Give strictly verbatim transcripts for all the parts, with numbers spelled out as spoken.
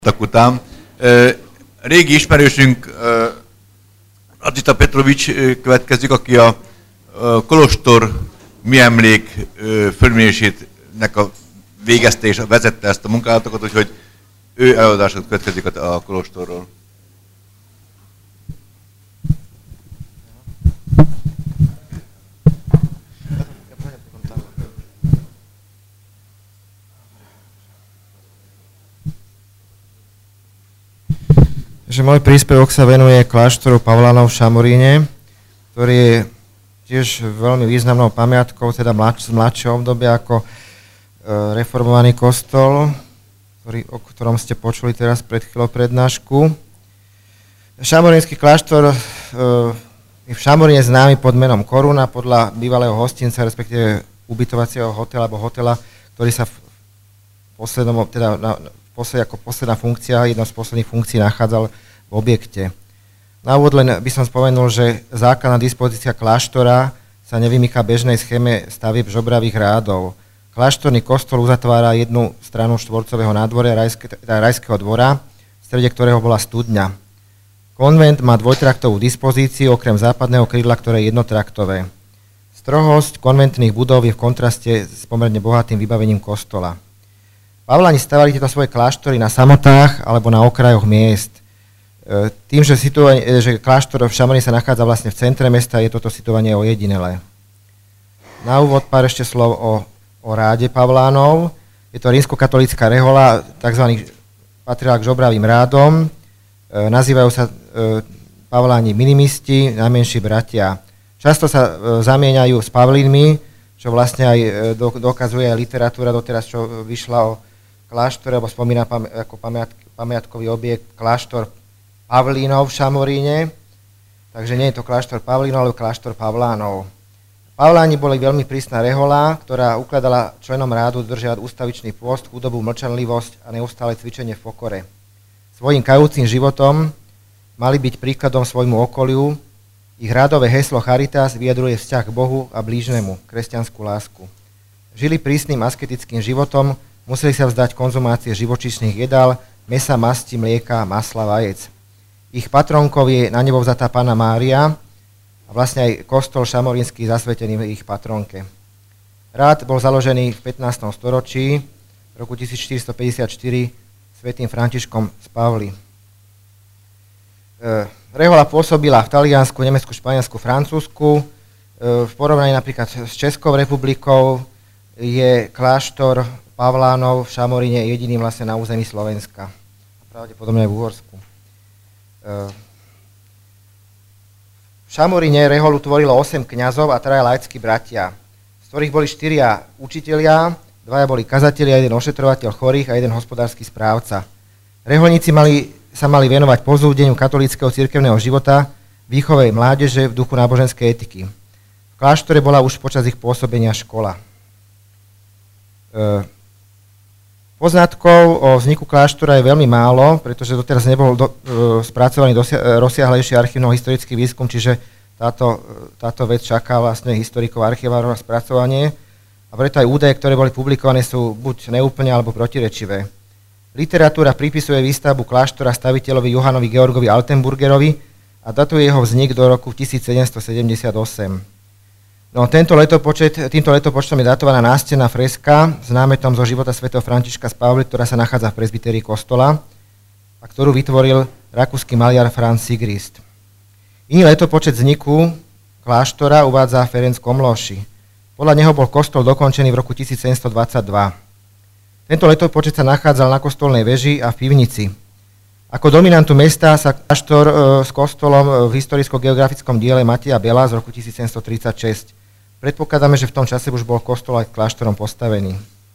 után. Régi ismerősünk Adzsita Petrovics következik, aki a kolostor műemlék fölmérésének a végezte és vezette ezt a munkálatokat, úgyhogy ő előadását következik a kolostorról. Že môj príspevok sa venuje kláštoru Pavlánov v Šamoríne, ktorý je tiež veľmi významnou pamiatkou, teda mladš, z mladšieho obdobia ako e, reformovaný kostol, ktorý, o ktorom ste počuli teraz pred chvíľou prednášku. Šamorínsky kláštor e, je v Šamoríne známy pod menom Koruna, podľa bývalého hostinca, respektíve ubytovacieho hotela, alebo hotela, ktorý sa v poslednom, teda na, Posled, ako posledná funkcia, jedna z posledných funkcií nachádzal v objekte. Na úvod len by som spomenul, že základná dispozícia kláštora sa nevymýka bežnej schéme stavieb žobravých rádov. Kláštorný kostol uzatvára jednu stranu štvorcového nádvoria rajské, teda rajského dvora, v strede ktorého bola studňa. Konvent má dvojtraktovú dispozíciu, okrem západného krídla, ktoré je jednotraktové. Strohosť konventných budov je v kontraste s pomerne bohatým vybavením kostola. Pavláni stavali tieto svoje kláštory na samotách alebo na okrajoch miest. Tým, že, situovanie, že kláštor v Šamoríne sa nachádza vlastne v centre mesta, je toto situovanie ojedinelé. Na úvod pár ešte slov o, o ráde Pavlánov. Je to rímskokatolícka rehoľa, tzv. Patrila k žobravým rádom. Nazývajú sa Pavláni minimisti, najmenší bratia. Často sa zamieňajú s Pavlínmi, čo vlastne aj dokazuje literatúra doteraz, čo vyšla o kláštore, alebo spomína pam- ako pamiat- pamiatkový objekt kláštor Pavlínov v Šamoríne. Takže nie je to kláštor Pavlínov, ale kláštor Pavlánov. Pavláni boli veľmi prísna rehoľa, ktorá ukladala členom rádu dodržiavať ústavičný pôst, chudobu, mlčanlivosť a neustále cvičenie v pokore. Svojím kajúcim životom mali byť príkladom svojmu okoliu. Ich rádové heslo Charitas vyjadruje vzťah k Bohu a blížnemu, kresťanskú lásku. Žili prísnym asketickým životom, museli sa vzdať konzumácie živočíšnych jedál, mesa, masti, mlieka, masla, vajec. Ich patronkou je na nebo vzatá Panna Mária a vlastne aj kostol šamorínsky zasvetený v ich patronke. Rád bol založený v pätnástom storočí, v roku tisícštyristopäťdesiatštyri, svätým Františkom z Pavly. Rehoľa pôsobila v Taliansku, Nemecku, Španielsku, Francúzsku. V porovnaní napríklad s Českou republikou je kláštor Pavlánov v Šamoríne jediným vlastne na území Slovenska. Pravdepodobne aj v Uhorsku. V Šamoríne rehoľu tvorilo osem kňazov a traja laickí bratia, z ktorých boli štyria učitelia, dvaja boli kazatelia, jeden ošetrovateľ chorých a jeden hospodársky správca. Rehoľníci mali sa mali venovať pozúdeniu katolíckeho cirkevného života, výchove mládeže v duchu náboženskej etiky. V kláštore bola už počas ich pôsobenia škola. E, poznatkov o vzniku kláštora je veľmi málo, pretože doteraz nebol do, e, spracovaný dosia, rozsiahlejší archívno-historický výskum, čiže táto, táto vec čaká vlastne historikov archivárov na spracovanie a preto aj údaje, ktoré boli publikované, sú buď neúplne alebo protirečivé. Literatúra pripisuje výstavbu kláštora staviteľovi Johanovi Georgovi Altenburgerovi a datuje jeho vznik do roku tisícsedemstosedemdesiatosem. No, tento letopočet, týmto letopočtom je datovaná nástenná freska s námetom zo života svätého Františka z Pavly, ktorá sa nachádza v presbytérii kostola a ktorú vytvoril rakúsky maliar Franz Sigrist. Iný letopočet vzniku kláštora uvádza Ferenc Komlóši. Podľa neho bol kostol dokončený v roku tisícsedemstodvadsaťdva. Tento letopočet sa nachádzal na kostolnej veži a v pivnici. Ako dominantu mesta sa kláštor e, s kostolom v historicko-geografickom diele Mateja Bela z roku tisícsedemstotridsaťšesť. Predpokladáme, že v tom čase už bol kostol aj kláštorom postavený.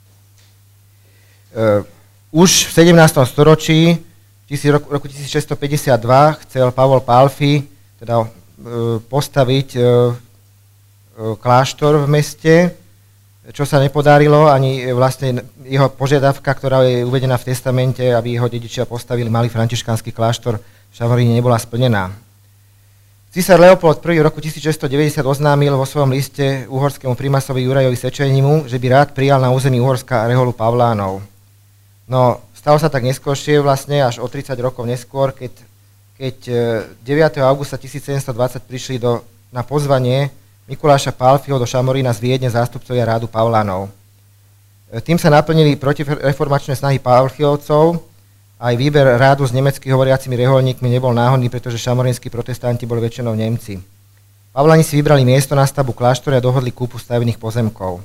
E, už v sedemnástom storočí, v roku tisícšesťstopäťdesiatdva, chcel Pavol Pálfi teda, e, postaviť e, e, kláštor v meste, čo sa nepodarilo, ani vlastne jeho požiadavka, ktorá je uvedená v testamente, aby jeho dedičia postavili malý františkánsky kláštor v Šamoríne, nebola splnená. Císar Leopold I. v roku tisícšesťstodeväťdesiat oznámil vo svojom liste uhorskému primasovi Jurajovi Sečenimu, že by rád prijal na území Uhorska rehoľu Pavlánov. No, z stalo sa tak neskôršie, vlastne až o tridsať rokov neskôr, keď, keď deviateho augusta tisícsedemstodvadsať prišli do, na pozvanie Mikuláša Pálfyho do Šamorína z Viedne zástupcovia rádu Pavlánov. Tým sa naplnili protireformačné snahy Pálfyovcov, aj výber rádu s nemecky hovoriacimi reholníkmi nebol náhodný, pretože šamorínsky protestanti boli väčšinou Nemci. Pavláni si vybrali miesto na stavbu kláštora a dohodli kúpu stavebných pozemkov.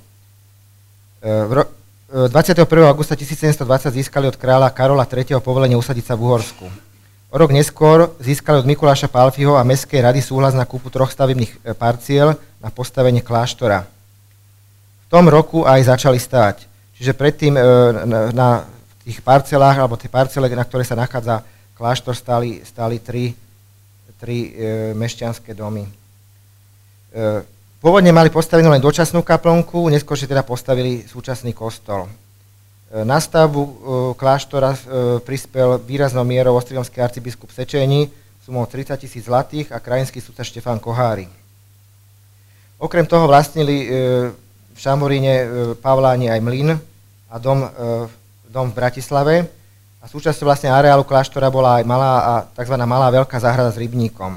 dvadsiateho prvého augusta tisícsedemstodvadsať získali od kráľa Karola tretieho povolenie usadiť sa v Uhorsku. O rok neskôr získali od Mikuláša Pálfyho a Mestskej rady súhlas na kúpu troch stavebných parciel na postavenie kláštora. V tom roku aj začali stáť. Čiže predtým na, na tých parcelách, alebo tie parcele, na ktoré sa nachádza kláštor, stáli, stáli tri, tri e, mešťanské domy. E, Pôvodne mali postavenú len dočasnú kaplnku, neskôršie teda postavili súčasný kostol. Na stavbu kláštora prispel výraznou mierou ostrihomský arcibiskup Sečení sumou tridsať tisíc zlatých a krajinský sudca Štefán Koháry. Okrem toho vlastnili v Šamoríne Pavláni aj mlyn a dom, dom v Bratislave a súčasťou vlastne areálu kláštora bola aj malá a tzv. Malá veľká záhrada s rybníkom.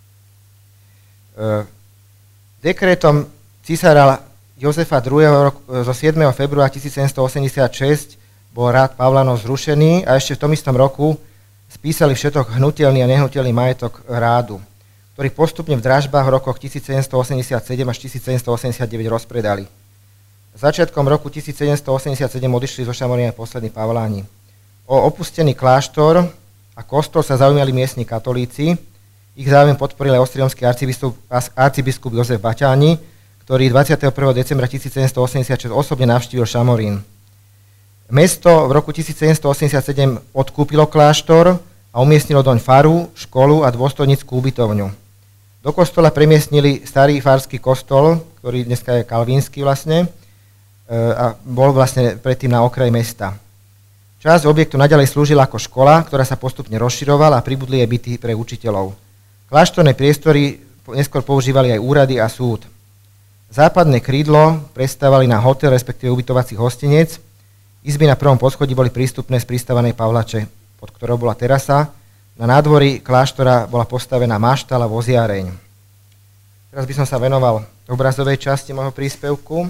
Dekrétom cisára Jozefa druhého. zo siedmeho februára tisícsedemstoosemdesiatšesť bol rád Pavlánov zrušený a ešte v tom istom roku spísali všetok hnutelný a nehnuteľný majetok rádu, ktorý postupne v dražbách v rokoch tisícsedemstoosemdesiatsedem až tisícsedemstoosemdesiatdeväť rozpredali. Začiatkom roku tisícsedemstoosemdesiatsedem odišli zo Šamorína poslední Pavláni. O opustený kláštor a kostol sa zaujímali miestni katolíci. Ich záujem podporil aj ostrihomský arcibiskup, arcibiskup Jozef Baťáni, ktorý dvadsiateho prvého decembra tisícsedemstoosemdesiatšesť osobne navštívil Šamorín. Mesto v roku tisícsedemstoosemdesiatsedem odkúpilo kláštor a umiestnilo doň faru, školu a dôstojnickú ubytovňu. Do kostola premiestnili starý farský kostol, ktorý dneska je kalvínsky vlastne, a bol vlastne predtým na okraji mesta. Časť objektu naďalej slúžila ako škola, ktorá sa postupne rozširovala a pribudli jej byty pre učiteľov. Kláštorné priestory neskôr používali aj úrady a súd. Západné krídlo prestávali na hotel, respektíve ubytovací hostinec. Izby na prvom poschodí boli prístupné z pristávanej Pavlače, pod ktorou bola terasa. Na nádvorí kláštora bola postavená maštala voziareň. Teraz by som sa venoval obrazovej časti môjho príspevku.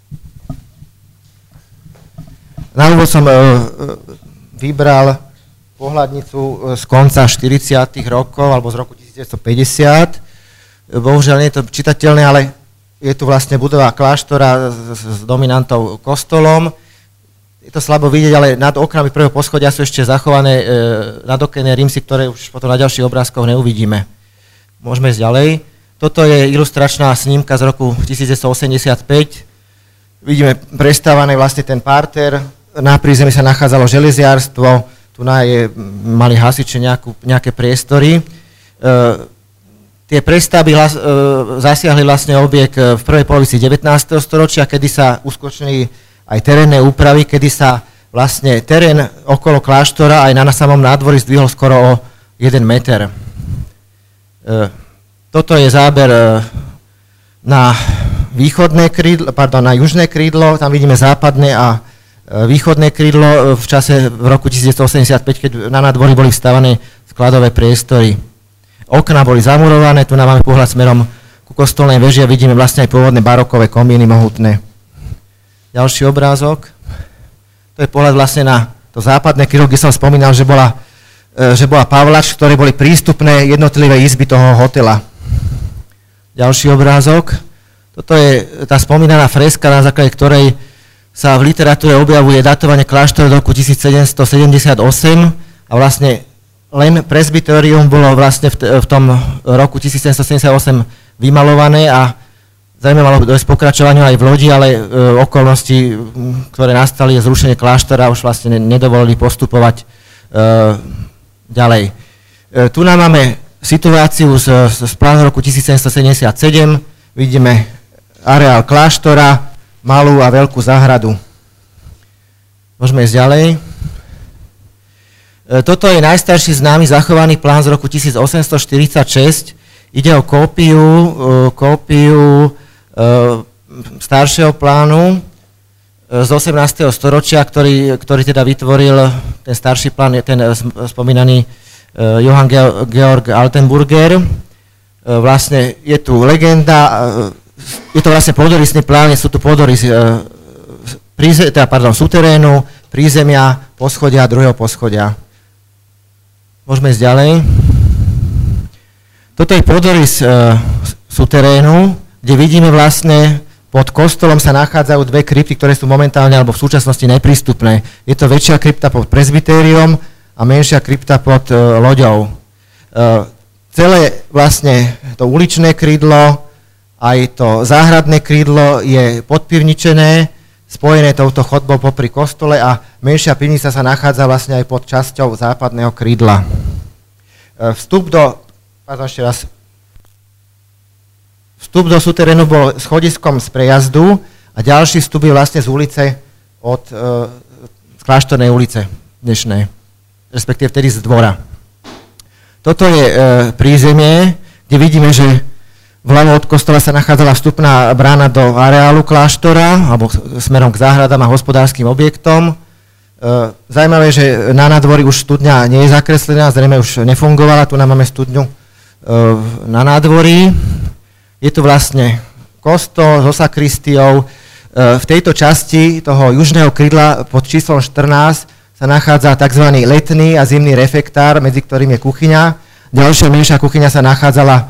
Na úvod som vybral pohľadnicu z konca štyridsiatych rokov alebo z roku tisícdeväťstopäťdesiat. Bohužiaľ nie je to čitateľné, ale je tu vlastne budova kláštora s, s dominantou kostolom. Je to slabo vidieť, ale nad oknami prvého poschodia sú ešte zachované e, nadokené rímsy, ktoré už potom na ďalších obrázkoch neuvidíme. Môžeme ísť ďalej. Toto je ilustračná snímka z roku tisícdeväťstoosemdesiatpäť. Vidíme prestávaný vlastne ten parter. Na prízemí sa nachádzalo železiarstvo. Tu na je, mali hasiče nejakú, nejaké priestory. E, tie prestavby hlas, e, zasiahli vlastne objekt v prvej polovici devätnásteho storočia, kedy sa uskutočnili aj terénne úpravy, kedy sa vlastne terén okolo kláštora aj na, na samom nádvorí zdvihol skoro o jeden meter. E, toto je záber e, na východné krídlo, pardon, na južné krídlo, tam vidíme západné a východné krídlo v čase v roku tisícdeväťstoosemdesiatpäť, keď na nádvorí boli vstavané skladové priestory. Okná boli zamurované, tu nám máme pohľad smerom ku kostolnej veži a vidíme vlastne aj pôvodné barokové komíny mohutné. Ďalší obrázok. To je pohľad vlastne na to západné krídlo, kde som spomínal, že bola, že bola Pavlač, ktoré boli prístupné jednotlivé izby toho hotela. Ďalší obrázok. Toto je tá spomínaná freska, na základe ktorej sa v literatúre objavuje datovanie kláštora do roku tisícsedemstosedemdesiatosem a vlastne len presbyterium bolo vlastne v, t- v tom roku tisícsedemstosedemdesiatosem vymalované a zrejme malo dojsť pokračovaniu aj v lodi, ale e, okolnosti, ktoré nastali, zrušenie kláštora už vlastne nedovolili postupovať e, ďalej. E, tu nám máme situáciu z, z plánu roku tisícsedemstosedemdesiatsedem, vidíme areál kláštora, malú a veľkú záhradu. Môžeme ísť ďalej. Toto je najstarší známy zachovaný plán z roku tisícosemstoštyridsaťšesť. Ide o kópiu, kópiu staršieho plánu. z osemnásteho storočia, ktorý, ktorý teda vytvoril ten starší plán, ten spomínaný Johann Georg Altenburger. Vlastne je tu legenda, je to vlastne pôdorysný plán, sú tu pôdorysy teda, pardon, suterénu, prízemia, poschodia, druhého poschodia. Môžeme ísť ďalej. Toto je pôdorys suterénu, kde vidíme vlastne pod kostolom sa nachádzajú dve krypty, ktoré sú momentálne alebo v súčasnosti neprístupné. Je to väčšia krypta pod presbytériom a menšia krypta pod uh, loďou. Uh, celé vlastne to uličné krídlo, aj to záhradné krídlo je podpivničené, spojené touto chodbou popri kostole a menšia pivnica sa nachádza vlastne aj pod časťou západného krídla. Uh, vstup do... Pardon, ešte raz. Vstup do suterénu bol schodiskom z prejazdu a ďalší vstup je vlastne z ulice od e, z Kláštornej ulice dnešnej, respektíve vtedy z dvora. Toto je e, prízemie, kde vidíme, že vľavo od kostola sa nachádzala vstupná brána do areálu kláštora, alebo smerom k záhradám a hospodárskym objektom. E, Zajímavé, že na nádvorí už studňa nie je zakreslená, zrejme už nefungovala, tu nám máme studňu e, na nádvorí. Je tu vlastne kostol so sakristiou. V tejto časti toho južného krídla pod číslom štrnásť sa nachádza tzv. Letný a zimný refektár, medzi ktorým je kuchyňa. Ďalšia menšia kuchyňa sa nachádzala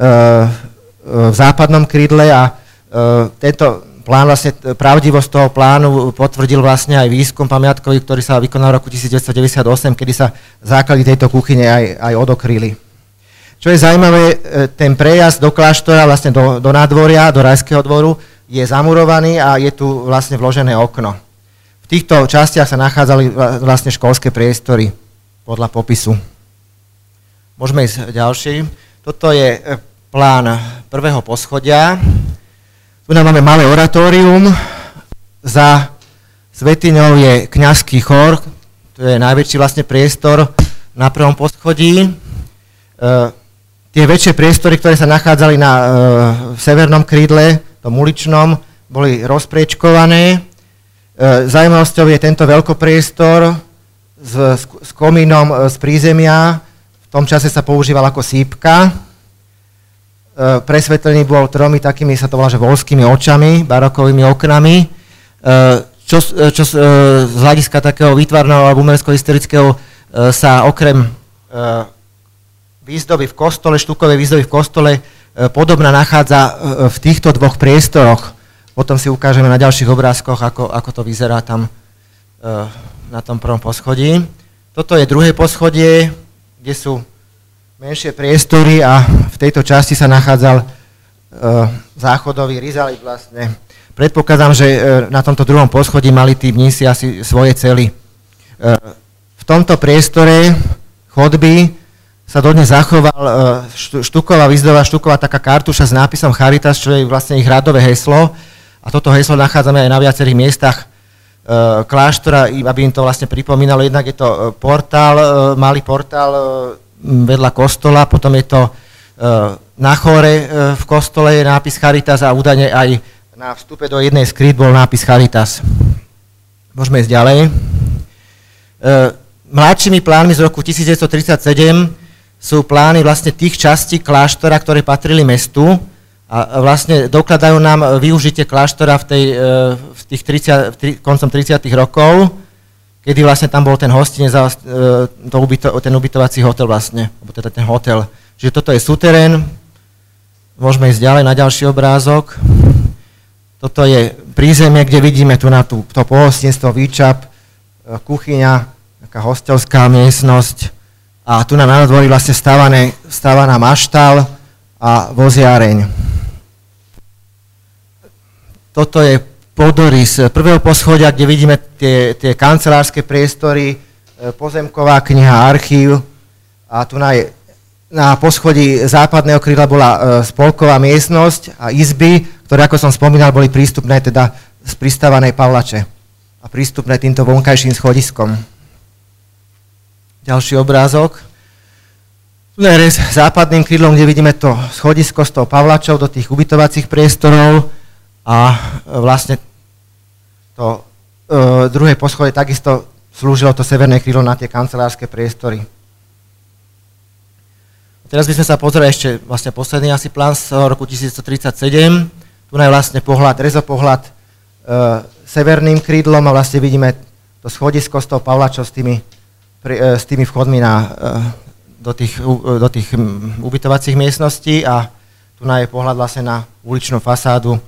v západnom krídle a tento plán, vlastne pravdivosť toho plánu potvrdil vlastne aj výskum pamiatkový, ktorý sa vykonal v roku devätnásťstodeväťdesiatosem, kedy sa základy tejto kuchyne aj, aj odokryli. Čo je zaujímavé, ten prejazd do kláštora, vlastne do, do nádvoria, do Rajského dvoru, je zamurovaný a je tu vlastne vložené okno. V týchto častiach sa nachádzali vlastne školské priestory podľa popisu. Môžeme ísť ďalší. Toto je plán prvého poschodia. Tu nám máme malé oratórium. Za svätyňou je kňazský chór, to je najväčší vlastne priestor na prvom poschodí. Tie väčšie priestory, ktoré sa nachádzali na e, severnom krídle, tom uličnom, boli rozpriečkované. E, Zaujímavosťou je tento veľkopriestor s, s, s komínom e, z prízemia. V tom čase sa používal ako sípka. E, presvetlený bol tromi takými, sa to volá, že voľskými očami, barokovými oknami. E, čo čo e, z hľadiska takého výtvarného alebo umelecko-historického e, sa okrem e, výzdoby v kostole, štukovej výzdoby v kostole e, podobná nachádza e, v týchto dvoch priestoroch. Potom si ukážeme na ďalších obrázkoch, ako, ako to vyzerá tam e, na tom prvom poschodí. Toto je druhé poschodie, kde sú menšie priestory a v tejto časti sa nachádzal e, záchodový rizalit vlastne. Predpokladám, že e, na tomto druhom poschodí mali tí mnísi asi svoje cely. E, v tomto priestore chodby sa dodnes zachoval štuková výzdoba, štuková taká kartuša s nápisom Charitas, čo je vlastne ich radové heslo. A toto heslo nachádzame aj na viacerých miestach kláštora, aby im to vlastne pripomínalo. Jednak je to portál, malý portál vedľa kostola, potom je to na chóre v kostole je nápis Charitas a údajne aj na vstupe do jednej z krít bol nápis Charitas. Môžeme ísť ďalej. Mladšími plánmi z roku devätnásťstotridsaťsedem sú plány vlastne tých častí kláštora, ktoré patrili mestu a vlastne dokladajú nám využitie kláštora v, tej, v tých tridsať, v tri, koncom tridsiatych rokov, kedy vlastne tam bol ten hostinec, ten ubytovací hotel vlastne, alebo teda ten hotel. Čiže toto je suterén, môžeme ísť ďalej na ďalší obrázok. Toto je prízemie, kde vidíme tu na tú, to pohostinstvo, výčap, kuchyňa, taká hostelská miestnosť. A tu na nádvorí vlastne stávané, stávaná maštal a voziareň. Toto je pôdorys prvého poschodia, kde vidíme tie, tie kancelárske priestory, pozemková kniha, archív. A tu na, na poschodí západného krídla bola spolková miestnosť a izby, ktoré, ako som spomínal, boli prístupné teda z pristávanej Pavlače a prístupné týmto vonkajším schodiskom. Ďalší obrázok. Tu je západným krídlom, kde vidíme to schodisko s tou Pavlačou do tých ubytovacích priestorov a vlastne to druhej poschodie takisto slúžilo to severné krídlo na tie kancelárske priestory. Teraz by sme sa pozreli ešte vlastne posledný asi plán z roku tisíctridsaťsedem. Tu je vlastne pohľad, rezopohľad e, severným krídlom a vlastne vidíme to schodisko z toho Pavlačov s tými, pri, e, s tými vchodmi na, e, do tých, u, do tých m, ubytovacích miestností a tu je pohľad vlastne na uličnú fasádu e,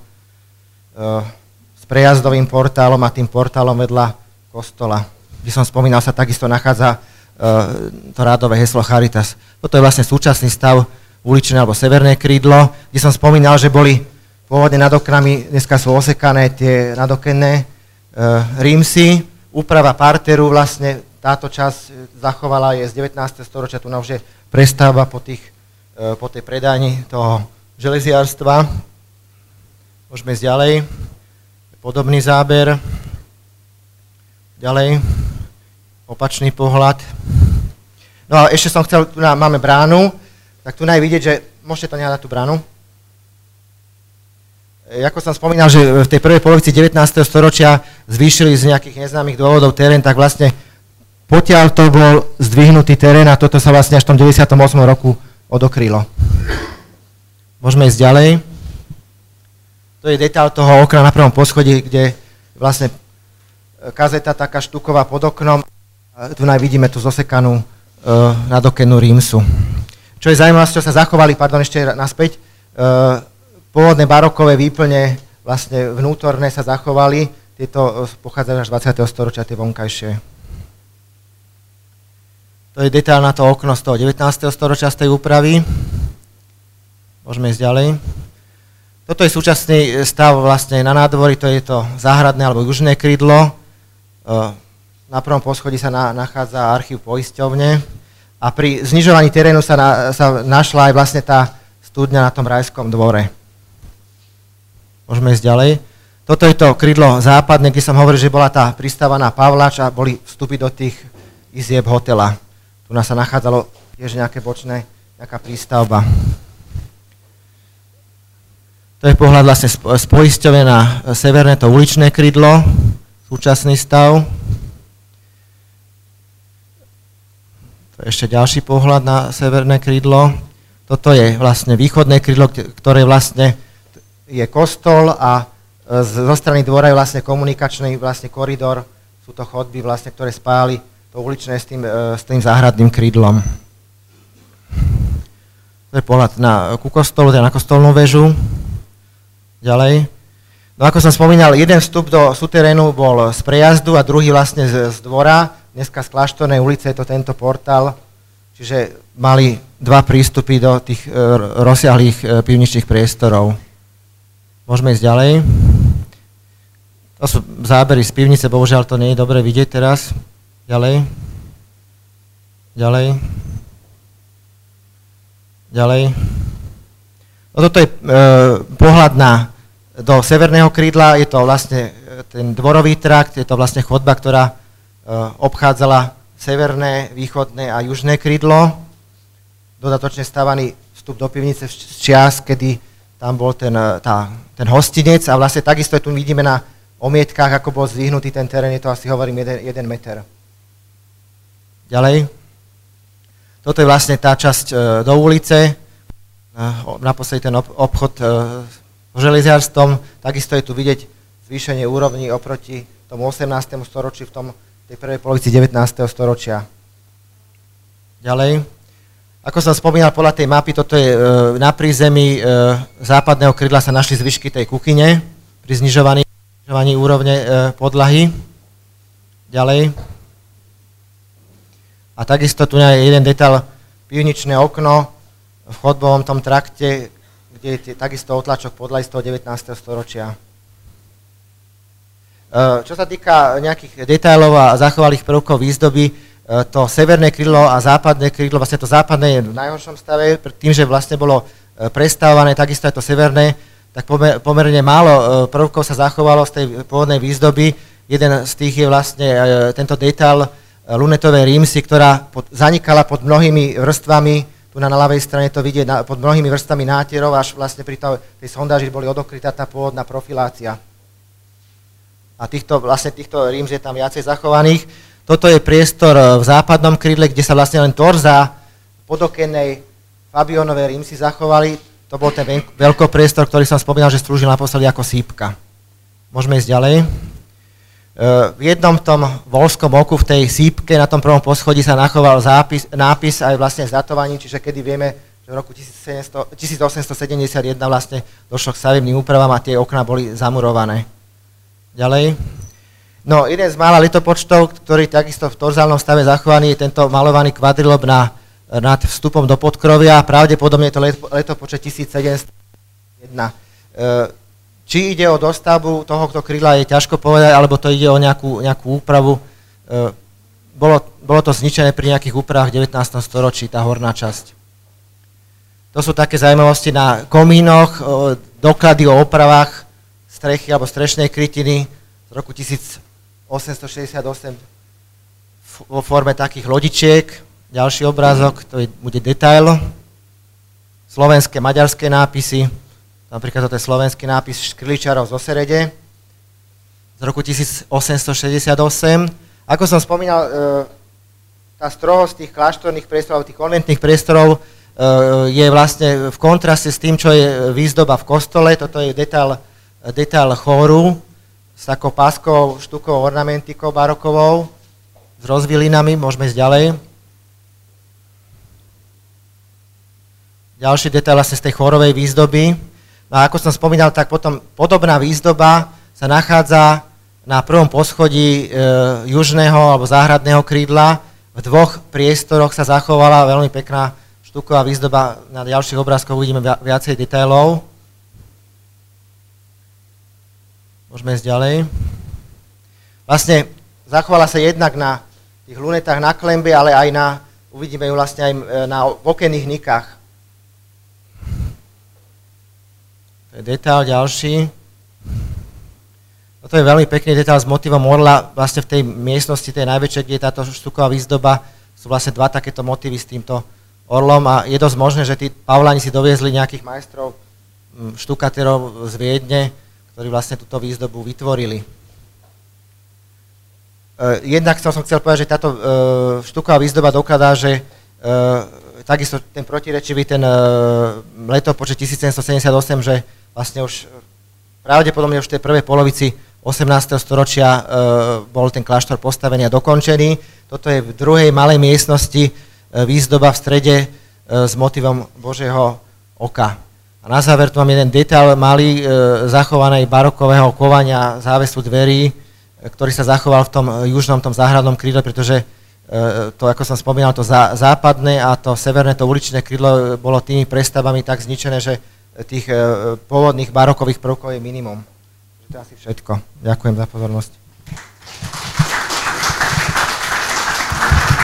s prejazdovým portálom a tým portálom vedľa kostola. Kde som spomínal, sa takisto nachádza to rádové heslo Charitas. Toto je vlastne súčasný stav uličné alebo severné krídlo, kde som spomínal, že boli pôvodne nad oknami, dneska sú osekané tie nadokenné e, rímsy. Úprava parteru vlastne táto časť zachovala je z devätnásteho storočia, tu na už je prestavba po, tých, e, po tej predajni toho železiarstva. Môžeme ísť ďalej. Podobný záber. Ďalej. Opačný pohľad. No a ešte som chcel, tu máme bránu, tak tu naj vidieť, že môžete to nehľadať tú bránu. Ako som spomínal, že v tej prvej polovici devätnásteho storočia zvýšili z nejakých neznámych dôvodov terén, tak vlastne potiaľ to bol zdvihnutý terén a toto sa vlastne až v tom deväťdesiatom ôsmom roku odokrylo. Môžeme ísť ďalej. To je detail toho okna na prvom poschodí, kde vlastne kazeta taká štuková pod oknom. Tu vidíme tú zosekanú uh, nadokennú rímsu. Čo je zaujímavé, čo sa zachovali, pardon, ešte naspäť, uh, pôvodné barokové výplne, vlastne vnútorné sa zachovali, tieto uh, pochádzajú až z dvadsiateho storočia, tie vonkajšie. To je detail na to okno z toho devätnásteho storočia z tej úpravy. Môžeme ísť ďalej. Toto je súčasný stav vlastne na nádvorí, to je to záhradné alebo južné krídlo. Uh, Na prvom poschodí sa na, nachádza archív poisťovne a pri znižovaní terénu sa, na, sa našla aj vlastne tá studňa na tom Rajskom dvore. Môžeme ísť ďalej. Toto je to krídlo západné, kde som hovoril, že bola tá pristávaná Pavlač a boli vstupy do tých izieb hotela. Tu nás sa nachádzalo tiež nejaké bočné, nejaká prístavba. To je pohľad vlastne z poisťovne na severné, to uličné krídlo, súčasný stav. Ešte ďalší pohľad na severné krídlo. Toto je vlastne východné krídlo, ktoré vlastne je kostol a zo strany dvora je vlastne komunikačný vlastne koridor. Sú to chodby, vlastne, ktoré spájali to uličné s tým, s tým záhradným krídlom. To je pohľad na, ku kostolu, teda na kostolnú väžu. Ďalej. No ako som spomínal, jeden vstup do suterénu bol z prejazdu a druhý vlastne z, z dvora. Dneska z Kláštornej ulice je to tento portál, čiže mali dva prístupy do tých e, rozsiahlých e, pivničných priestorov. Môžeme ísť ďalej. To sú zábery z pivnice, bohužiaľ to nie je dobre vidieť teraz. Ďalej. Ďalej. Ďalej. No toto je e, pohľad na, do severného krídla, je to vlastne ten dvorový trakt, je to vlastne chodba, ktorá obchádzala severné, východné a južné krídlo. Dodatočne stavaný vstup do pivnice z čias, kedy tam bol ten, tá, ten hostinec a vlastne takisto tu vidíme na omietkách, ako bol zdvihnutý ten terén, je to asi hovorím jeden, jeden meter. Ďalej. Toto je vlastne tá časť e, do ulice, naposledy ten obchod e, s železiarstvom, takisto je tu vidieť zvýšenie úrovni oproti tomu osemnástemu storočiu v tom tej prvej polovici devätnásteho storočia. Ďalej. Ako som spomínal podľa tej mapy, toto je e, na prízemí e, západného krídla sa našli zvyšky tej kuchyne pri znižovaní, znižovaní úrovne e, podlahy. Ďalej. A takisto tu je jeden detail, pivničné okno v chodbovom tom trakte, kde je takisto otlačok podlahy z toho devätnásteho storočia. Čo sa týka nejakých detailov a zachovalých prvkov výzdoby, to severné krídlo a západné krídlo, vlastne to západné je v najhoršom stave, tým, že vlastne bolo prestávané, takisto aj to severné, tak pomerne málo prvkov sa zachovalo z tej pôvodnej výzdoby. Jeden z tých je vlastne tento detail lunetovej rímsy, ktorá pod, zanikala pod mnohými vrstvami, tu na, na ľavej strane to vidieť, na, pod mnohými vrstvami nátierov, až vlastne pri tej sondáži boli odokrytá tá pôvodná profilácia. a týchto, vlastne týchto rímz je tam viacej zachovaných. Toto je priestor v západnom krídle, kde sa vlastne len torza podokennej Fabionovej rímsy zachovali. To bol ten veľkopriestor, ktorý som spomínal, že slúžil naposledy ako sípka. Môžeme ísť ďalej. V jednom tom voľskom oku v tej sípke na tom prvom poschodí sa nachoval zápis, nápis aj vlastne s datovaním, čiže kedy vieme, že v roku tisícosemstosedemdesiatjeden vlastne došlo k stavebným úpravám a tie okná boli zamurované. Ďalej. No, jeden z mála letopočtov, ktorý takisto v torzálnom stave zachovaný, je tento malovaný kvadrilob na, nad vstupom do podkrovia. Pravdepodobne je to letopočet tisícsedemstodjeden. Či ide o dostavbu tohoto krídla, je ťažko povedať, alebo to ide o nejakú, nejakú úpravu. Bolo, bolo to zničené pri nejakých úpravách v devätnástom storočí, tá horná časť. To sú také zaujímavosti na komínoch, doklady o opravách strechy alebo strešnej krytiny z roku tisícosemstošesťdesiatosem vo forme takých lodičiek. Ďalší obrázok, to je, bude detail. Slovenské, maďarské nápisy. Napríklad toto je slovenský nápis Škrličarov z Oserede z roku tisícosemstošesťdesiatosem. Ako som spomínal, tá strohosť tých kláštorných priestorov, tých konventných priestorov je vlastne v kontraste s tým, čo je výzdoba v kostole. Toto je detail, detail chóru s takou páskou, štukovou ornamentikou barokovou, s rozvilinami. Môžeme ísť ďalej. Ďalší detail vlastne z tej chórovej výzdoby. No a ako som spomínal, tak potom podobná výzdoba sa nachádza na prvom poschodí e, južného alebo záhradného krídla. V dvoch priestoroch sa zachovala veľmi pekná štuková výzdoba. Na ďalších obrázkoch uvidíme viacej detailov. Môžeme ísť ďalej. Vlastne zachovala sa jednak na tých lunetách na klembe, ale aj na, uvidíme ju vlastne aj na okenných nikách. To je detail ďalší. Toto je veľmi pekný detail s motivom orla. Vlastne v tej miestnosti, tej najväčšej, kde je táto štuková výzdoba, sú vlastne dva takéto motívy s týmto orlom a je dosť možné, že tí Pavláni si doviezli nejakých majstrov, štukatérov z Viedne, ktorí vlastne túto výzdobu vytvorili. Jednak som chcel povedať, že táto štuková výzdoba dokladá, že takisto ten protirečivý, ten letopočet tisícsedemstosedemdesiatosem, že vlastne už pravdepodobne už v tej prvej polovici osemnásteho storočia bol ten kláštor postavený a dokončený. Toto je v druhej malej miestnosti výzdoba v strede s motivom Božieho oka. A na záver tu mám jeden detail malý, e, zachovanej barokového kovania závesu dverí, e, ktorý sa zachoval v tom južnom, tom záhradnom krídle, pretože e, to, ako som spomínal, to zá, západné a to severné, to uličné krídlo bolo tými prestavbami tak zničené, že tých e, pôvodných barokových prvkov je minimum. To je asi všetko. Ďakujem za pozornosť.